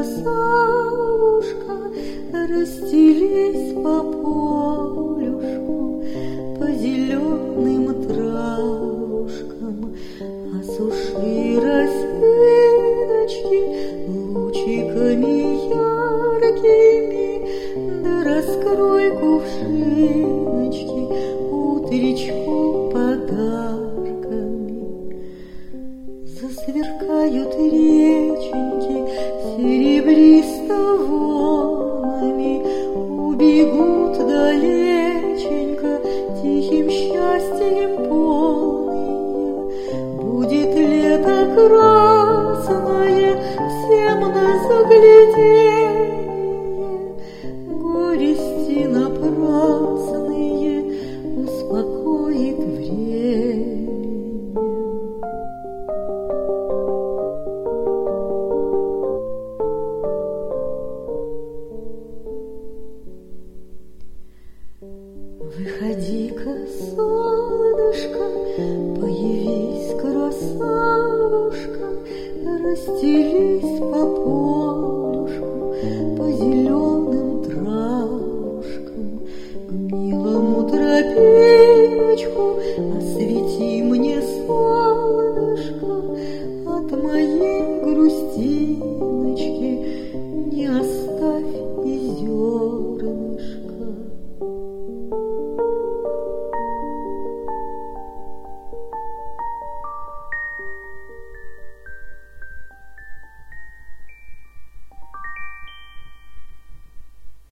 красавушка, расстелись по полюшку, по зеленым травушкам, осуши росиночки лучиками яркими, да раскрой кувшиночки утречку подарками. Засверкают реченьки серебристо-волнами, убегут далеченько тихим счастьем полные. Будет лето красное всем на загляденье, горести напрасные успокоит время. Выходи-ка, солнышко, появись, красавушка, расстелись по полюшку, по зеленым травушкам, к милому тропиночку освети мне, солнышко, от моей грусти.